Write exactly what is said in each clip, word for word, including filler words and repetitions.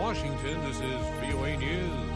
Washington, this is V O A News.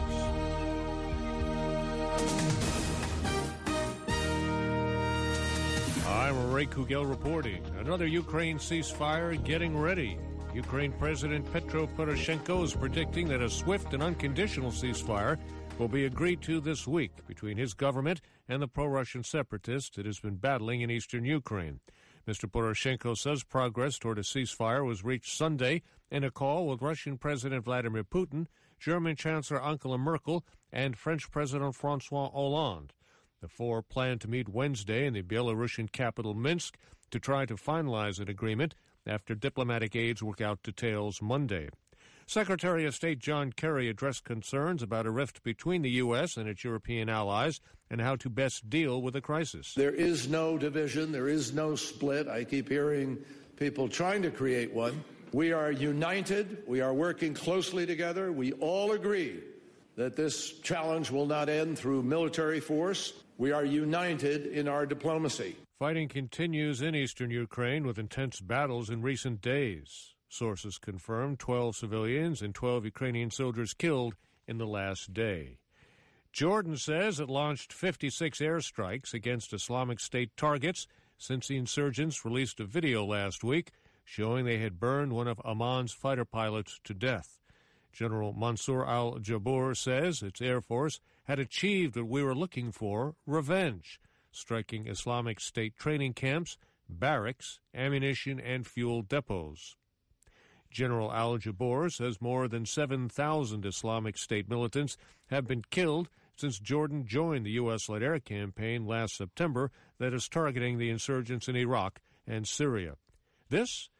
I'm Ray Kugel reporting. Another Ukraine ceasefire getting ready. Ukraine President Petro Poroshenko is predicting that a swift and unconditional ceasefire will be agreed to this week between his government and the pro-Russian separatists it has been battling in eastern Ukraine. Mister Poroshenko says progress toward a ceasefire was reached Sunday in a call with Russian President Vladimir Putin, German Chancellor Angela Merkel, and French President François Hollande. The four plan to meet Wednesday in the Belarusian capital Minsk to try to finalize an agreement after diplomatic aides work out details Monday. Secretary of State John Kerry addressed concerns about a rift between the U S and its European allies and how to best deal with the crisis. There is no division. There is no split. I keep hearing people trying to create one. We are united. We are working closely together. We all agree that this challenge will not end through military force. We are united in our diplomacy. Fighting continues in eastern Ukraine with intense battles in recent days. Sources confirm twelve civilians and twelve Ukrainian soldiers killed in the last day. Jordan says it launched fifty-six airstrikes against Islamic State targets since the insurgents released a video last week showing they had burned one of Amman's fighter pilots to death. General Mansour al-Jabur says its Air Force had achieved what we were looking for, revenge, striking Islamic State training camps, barracks, ammunition, and fuel depots. General al-Jabur says more than seven thousand Islamic State militants have been killed since Jordan joined the U S-led air campaign last September that is targeting the insurgents in Iraq and Syria. This